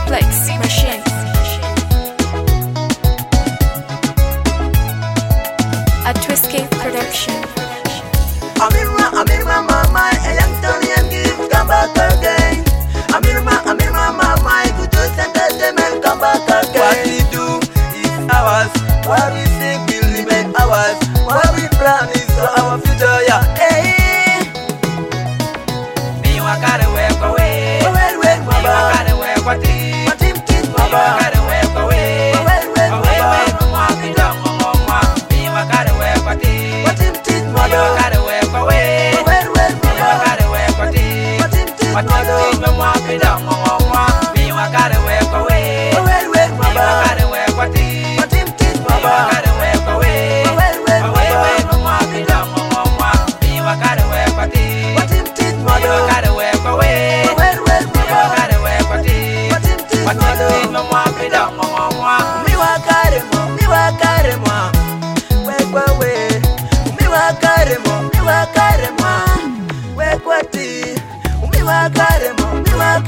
Flex Machine. A Twisky production. Amirma, mama, a young Tony and give come back again. Amirma, mama, good to send them and come back again. What we do is ours, what we think will remain ours. What we plan is for our future, yeah. Hey, me wakare work away. Well, Me wakare work what team, me wakare work away. Away, mama, be down, mama. Me wakare work what me wakare work away. Me wakare work what mama, be down, mama. Me wakare work away. Me wakare work what me wakare work away. Away, mama, be down, mama. Me wakare work what me wakare work away. Me wakare work what mama, be down, mama. me wakare mo, wekwa we. Me wakare mo, wekwa ti. Me wakare mo,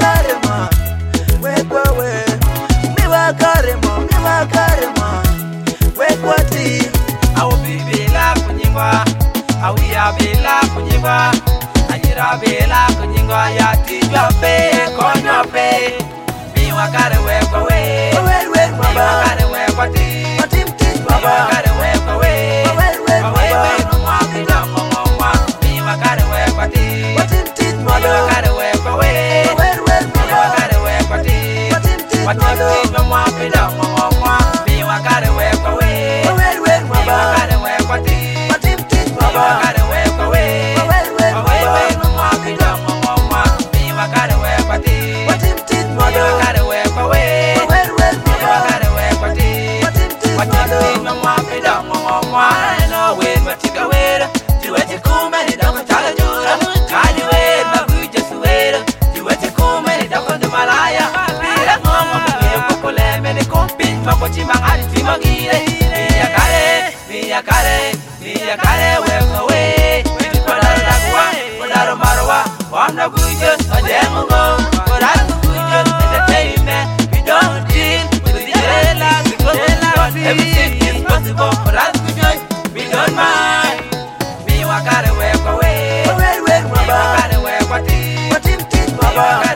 wekwa we. Me wakare mo, wekwa ti. Awo bibila kunyingwa, awiya bila kunyingwa, anyira bila kunyingwa ya tijwa pe konyo pe. Mi wakare wekwa we, mi wakare wekwa ti, mi wakare wekwa we. Awe mama bila mama, mi wakare wekwa ti, mi wakare wekwa we. Mi wakare wekwa ti, mama bila mama, mi wakare wekwa we. Mi wakare wekwa ti, mi wakare wekwa we. Awe mama bila mama, mi wakare wekwa ti, mi wakare wekwa we. Mi wakare wekwa ti, mama bila mama. No way, matika wera, tuwete kumeni dako tala jura. Kani we, mabuja suwera, tuwete kumeni dako dumalaya. Pira mama mwenye kukule meni kumpin, makochi mangari timagire. Miya kare wekwa we. Witi kodaro dagwa, kodaro marwa. Wamna gujos, ojemungo. Kodaro gujos, entertainment. We don't deal with the jealous, because we thought everything is possible. Kodaro gujos, we don't mind. Mi wakare wekwa we. Mi wakare wekwa ti. Mi wakare